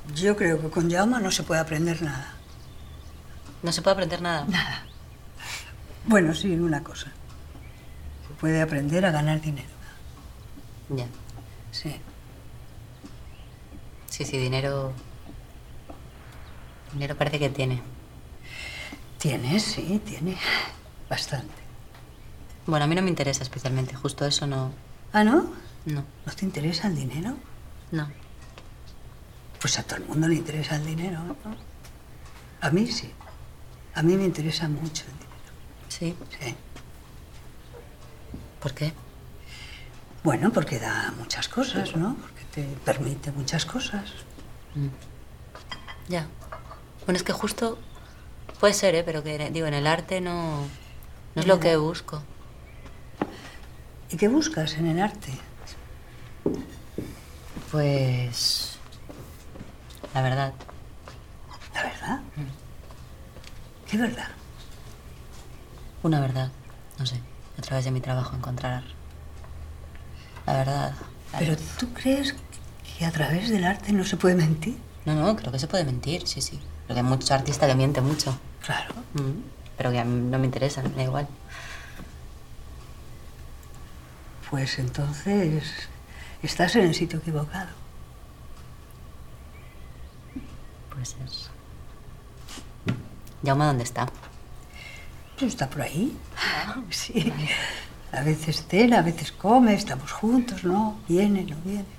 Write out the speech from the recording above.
Yo creo que con Jaume no se puede aprender nada. ¿No se puede aprender nada? Nada. Bueno, sí, una cosa. Se puede aprender a ganar dinero. Ya. Sí. Sí, dinero... Dinero parece que tiene. Tiene, sí, tiene. Bastante. Bueno, a mí no me interesa especialmente. Justo eso no... ¿Ah, no? No. ¿No te interesa el dinero? No. Pues a todo el mundo le interesa el dinero, ¿no? A mí sí. A mí me interesa mucho el dinero. ¿Sí? Sí. ¿Por qué? Bueno, porque da muchas cosas, ¿no? Porque te permite muchas cosas. Ya. Bueno, es que justo... Puede ser, ¿eh? Pero que, digo, en el arte no es lo que busco. ¿Y qué buscas en el arte? Pues... La verdad. ¿La verdad? ¿Qué verdad? Una verdad. No sé. A través de mi trabajo encontrar... La verdad. ¿Pero tú crees que a través del arte no se puede mentir? No, creo que se puede mentir, sí. Pero que hay muchos artistas que mienten mucho. Claro. Pero que a mí no me interesa, me da igual. Pues entonces estás en el sitio equivocado. Puede ser. Jaume, ¿dónde está? Pues está por ahí. Sí. A veces cena, a veces come, estamos juntos, ¿no? Viene, no viene.